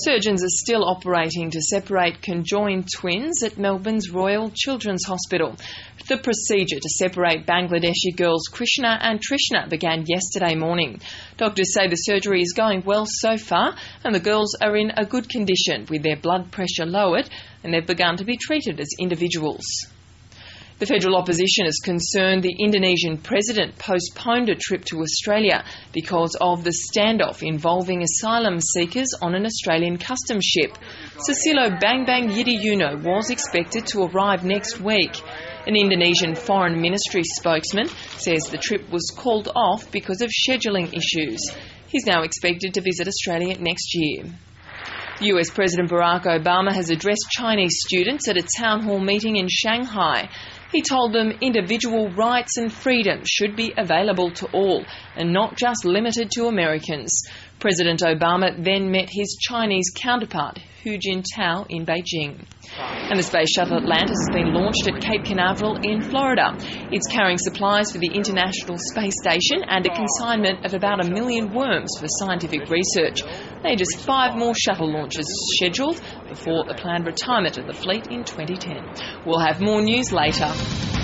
Surgeons are still operating to separate conjoined twins at Melbourne's Royal Children's Hospital. The procedure to separate Bangladeshi girls Krishna and Trishna began yesterday morning. Doctors say the surgery is going well so far and the girls are in a good condition with their blood pressure lowered and they've begun to be treated as individuals. The federal opposition is concerned the Indonesian president postponed a trip to Australia because of the standoff involving asylum seekers on an Australian customs ship. Susilo Bambang Yudhoyono was expected to arrive next week. An Indonesian Foreign Ministry spokesman says the trip was called off because of scheduling issues. He's now expected to visit Australia next year. US President Barack Obama has addressed Chinese students at a town hall meeting in Shanghai. He told them individual rights and freedoms should be available to all and not just limited to Americans. President Obama then met his Chinese counterpart, Hu Jintao, in Beijing. And the Space Shuttle Atlantis has been launched at Cape Canaveral in Florida. It's carrying supplies for the International Space Station and a consignment of about 1 million worms for scientific research. There are just 5 more shuttle launches scheduled before the planned retirement of the fleet in 2010. We'll have more news later.